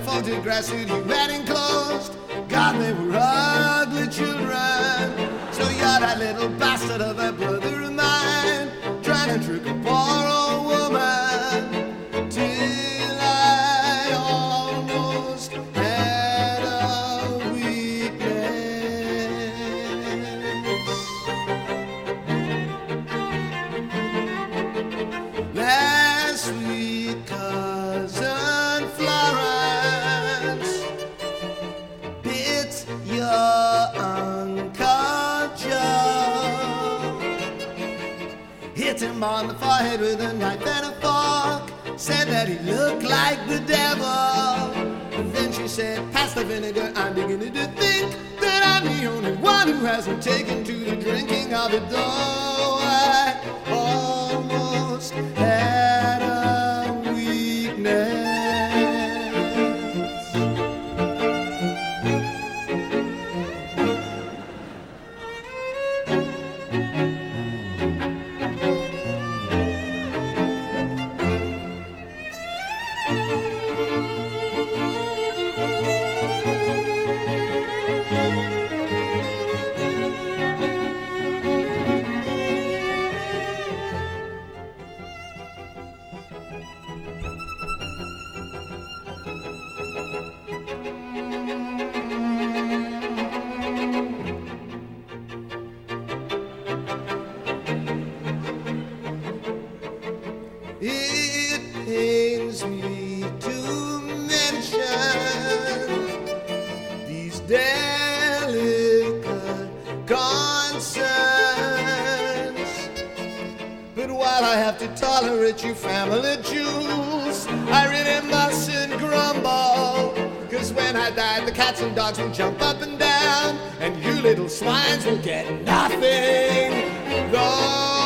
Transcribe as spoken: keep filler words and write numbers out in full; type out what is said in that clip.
folded grass suit you had enclosed. God, they were ugly children. So you're that little bastard of a brother of mine, trying to trick a poor old woman, till I almost had a weakness. Last week, cousin Florence bit your Uncle Joe, hit him on the forehead with a knife and a fork, said that he looked like the devil. And then she said, pass the vinegar, I'm beginning to think that I'm the only one who hasn't taken to the drinking of it, though I almost had a weakness. It pains me to mention these delicate concerns, but while I have to tolerate you family jewels, I really mustn't grumble, 'cause when I die the cats and dogs will jump up and down, and you little swines will get nothing, though